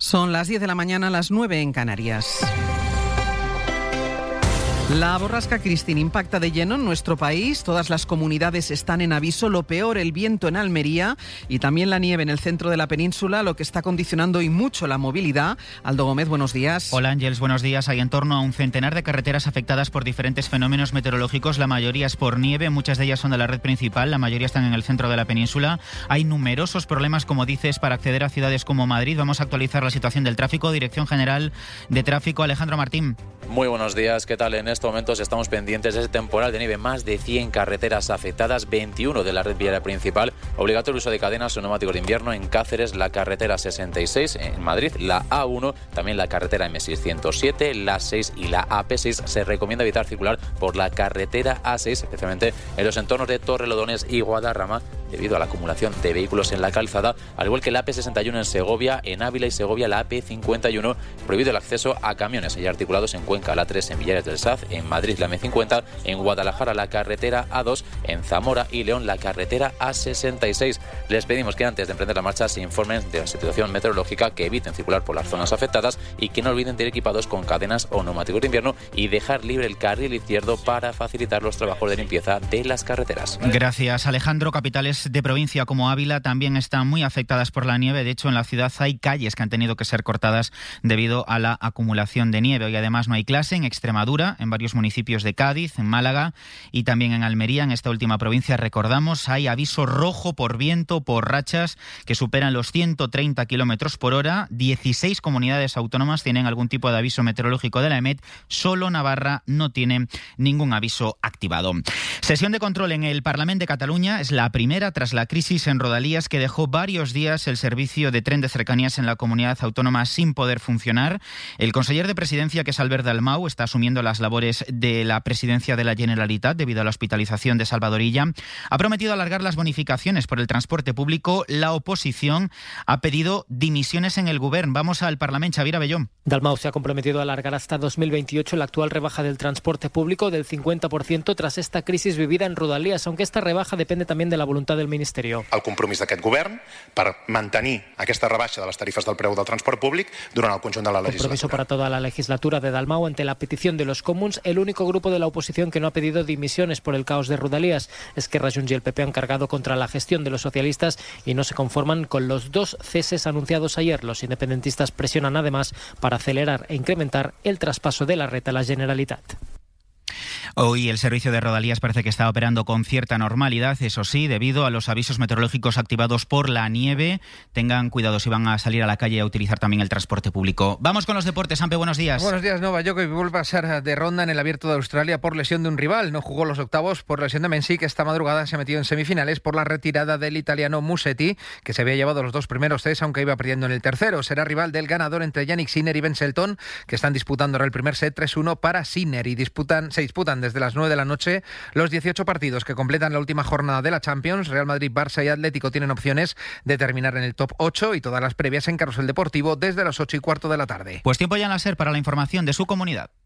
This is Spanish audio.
Son las 10 de la mañana, las 9 en Canarias. La borrasca Cristín impacta de lleno en nuestro país. Todas las comunidades están en aviso. Lo peor, el viento en Almería y también la nieve en el centro de la península, lo que está condicionando y mucho la movilidad. Aldo Gómez, buenos días. Hola Ángels, buenos días. Hay en torno a un centenar de carreteras afectadas por diferentes fenómenos meteorológicos. La mayoría es por nieve, muchas de ellas son de la red principal, la mayoría están en el centro de la península. Hay numerosos problemas, como dices, para acceder a ciudades como Madrid. Vamos a actualizar la situación del tráfico. Dirección General de Tráfico, Alejandro Martín. Muy buenos días, ¿qué tal? En estos momentos estamos pendientes de ese temporal de nieve, más de 100 carreteras afectadas, 21 de la red viaria principal, obligatorio uso de cadenas o neumáticos de invierno en Cáceres, la carretera 66, en Madrid, la A1, también la carretera M607, la 6 y la AP6. Se recomienda evitar circular por la carretera A6, especialmente en los entornos de Torrelodones y Guadarrama, debido a la acumulación de vehículos en la calzada, al igual que la AP61 en Segovia, en Ávila y Segovia, la AP51, prohibido el acceso a camiones y articulados en Cuenca, la 3 en Villares del Saz, en Madrid la M50, en Guadalajara la carretera A2, en Zamora y León la carretera A66. Les pedimos que antes de emprender la marcha se informen de la situación meteorológica, que eviten circular por las zonas afectadas y que no olviden de ir equipados con cadenas o neumáticos de invierno y dejar libre el carril izquierdo para facilitar los trabajos de limpieza de las carreteras. Gracias, Alejandro. Capitales de provincia como Ávila también están muy afectadas por la nieve. De hecho, en la ciudad hay calles que han tenido que ser cortadas debido a la acumulación de nieve. Hoy además no hay clase en Extremadura, en varios municipios de Cádiz, en Málaga y también en Almería. En esta última provincia, recordamos, hay aviso rojo por viento, por rachas que superan los 130 kilómetros por hora. 16 comunidades autónomas tienen algún tipo de aviso meteorológico de la EMET. Solo Navarra no tiene ningún aviso activado. Sesión de control en el Parlament de Cataluña. Es la primera tras la crisis en Rodalies, que dejó varios días el servicio de tren de cercanías en la comunidad autónoma sin poder funcionar. El conseller de Presidencia, que es Albert Dalmau, está asumiendo las labores de la presidencia de la Generalitat debido a la hospitalización de Salvador Illa. Ha prometido alargar las bonificaciones por el transporte público. La oposición ha pedido dimisiones en el Govern. Vamos al Parlamento. Xavier Abelló. Dalmau se ha comprometido a alargar hasta 2028 la actual rebaja del transporte público del 50% tras esta crisis vivida en Rodalies, aunque esta rebaja depende también de la voluntad del Ministerio. El compromís d'aquest govern per mantenir aquesta rebaixa de les tarifes del preu del transport públic durant el conjunt de la legislatura. Compromiso para toda la legislatura de Dalmau ante la petición de los comuns. El único grupo de la oposición que no ha pedido dimisiones por el caos de Rodalies. Esquerra, Junts y el PP han cargado contra la gestión de los socialistas y no se conforman con los 2 ceses anunciados ayer. Los independentistas presionan además para acelerar e incrementar el traspaso de la red a la Generalitat. Hoy el servicio de Rodalías parece que está operando con cierta normalidad, eso sí, debido a los avisos meteorológicos activados por la nieve. Tengan cuidado si van a salir a la calle a utilizar también el transporte público. Vamos con los deportes. Ampe, buenos días. Buenos días. Novak Djokovic vuelve a ser de ronda en el Abierto de Australia por lesión de un rival. No jugó los octavos por lesión de Mensik, que esta madrugada se metió en semifinales por la retirada del italiano Musetti, que se había llevado los 2 primeros sets, aunque iba perdiendo en el tercero. Será rival del ganador entre Jannik Sinner y Ben Shelton, que están disputando ahora el primer set 3-1 para Sinner, y se disputan desde las 9 de la noche los 18 partidos que completan la última jornada de la Champions. Real Madrid, Barça y Atlético tienen opciones de terminar en el top 8 y todas las previas en Carrusel Deportivo desde las 8:15 de la tarde. Pues tiempo ya en la SER para la información de su comunidad.